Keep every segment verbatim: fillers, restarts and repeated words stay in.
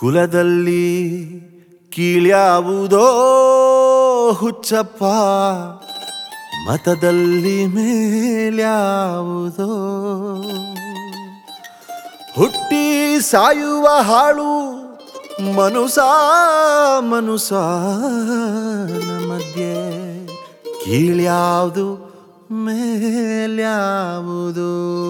ಕುಲದಲ್ಲಿ ಕೀಳ್ಯಾವುದೋ ಹುಚ್ಚಪ್ಪ, ಮತದಲ್ಲಿ ಮೇಲ್ಯಾವುದೋ. ಹುಟ್ಟಿ ಸಾಯುವ ಹಾಳು ಮನುಸ ಮನುಸ ಮಧ್ಯೆ ಕೀಳ್ಯಾವುದು ಮೇಲ್ಯಾವುದು.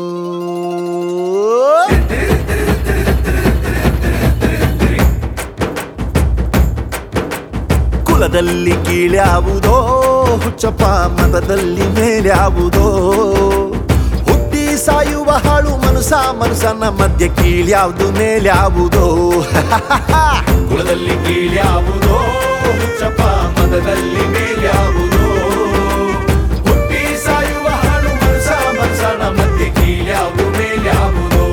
ಕುಲದಲ್ಲಿ ಕೀಳ್ಯಾವುದೋ ಹುಚ್ಚಪ್ಪ, ಮತದಲ್ಲಿ ಮೇಲ್ಯಾವುದೋ. ಹುಟ್ಟಿ ಸಾಯುವ ಹಾಳು ಮನುಸ ಮನುಸನ ಮಧ್ಯೆ ಕೀಳ್ಯಾವುದು ಮೇಲ್ಯಾವುದೋ. ಕುಲದಲ್ಲಿ ಕೀಳ್ಯಾವುದೋ ಹುಚ್ಚಪ್ಪ, ಮತದಲ್ಲಿ ಮೇಲ್ಯಾವುದೋ. ಹುಟ್ಟಿ ಸಾಯುವ ಹಾಳು ಮನುಸ ಮನುಸನ ಮಧ್ಯೆ ಕೀಳ್ಯಾವುದು ಮೇಲ್ಯಾವುದೋ.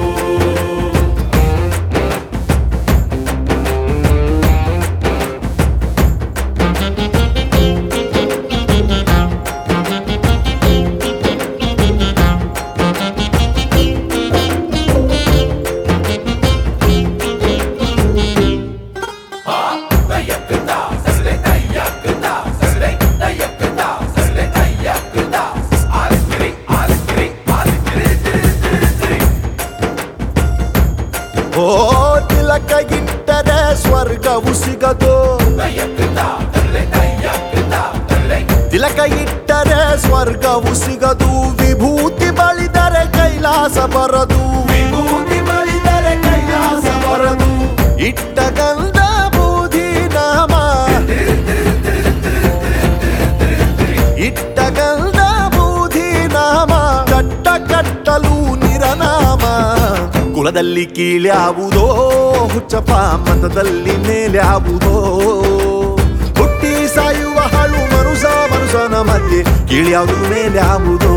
ಓ ತಿಲಕ ಇಟ್ಟರೆ ಸ್ವರ್ಗವು ಸಿಗದು, ತಿಲಕ ಇಟ್ಟರೆ ಸ್ವರ್ಗವು ಸಿಗದು. ವಿಭೂತಿ ಬಳಿದರೆ ಕೈಲಾಸ ಬರದು, ವಿಭೂತಿ ಬಳಿದರೆ ಕೈಲಾಸ ಬರದು. ಇಟ್ಟ ಗಂಧ ಬೂದಿ ನಾಮ, ಇಟ್ಟ ಗಂಧ ಬೂದಿ ನಾಮ, ಕಟ್ಟ ಕಟ್ಟಲು ನಿರನಾಮ. ಕುಲದಲ್ಲಿ ಕೀಳ್ಯಾವುದೋ ಹುಚ್ಚಪ್ಪ, ಮತದಲ್ಲಿ ಮೇಲ್ಯಾವುದೋ. ಹುಟ್ಟಿ ಸಾಯುವ ಹಾಳು ಮನುಸ ಮನುಸನ ಮಧ್ಯೆ ಕೀಳ್ಯಾವುದು ಮೇಲ್ಯಾವುದೋ.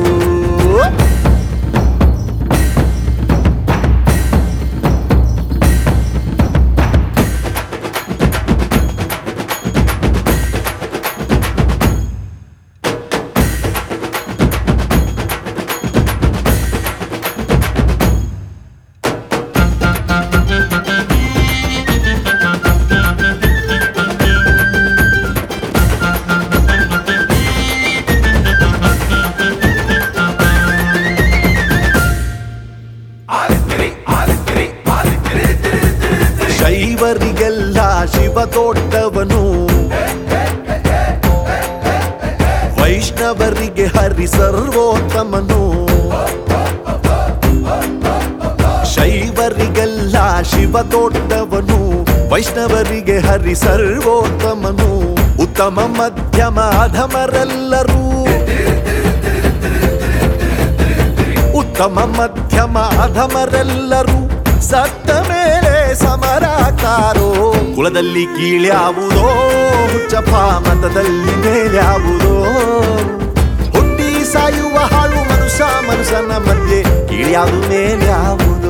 ಶೈವರಿಗೆಲ್ಲ ಶಿವ ದೊಡ್ಡವನು, ವೈಷ್ಣವರಿಗೆ ಹರಿ ಸರ್ವೋತ್ತಮನು. ಶೈವರಿಗೆಲ್ಲ ಶಿವ ದೊಡ್ಡವನು, ವೈಷ್ಣವರಿಗೆ ಹರಿ ಸರ್ವೋತ್ತಮನು. ಉತ್ತಮ ಮಧ್ಯಮ ಅಧಮರೆಲ್ಲರೂ, ಉತ್ತಮ ಮಧ್ಯಮ ಅಧಮರೆಲ್ಲರೂ ಸತ್ತ ಮೇಲೆ ಸಮರಾಕಾರೋ. ಕುಲದಲ್ಲಿ ಕೀಳ್ಯಾವುದೋ ಹುಚ್ಚಪ್ಪ, ಮತದಲ್ಲಿ ಮೇಲ್ಯಾವುದೋ. ಹುಟ್ಟಿ ಸಾಯುವ ಹಾಳು ಮನುಷ್ಯ ಮನುಷ್ಯನ ಮಧ್ಯೆ ಕೀಳ್ಯಾವುದು ಮೇಲ್ಯಾವುದು.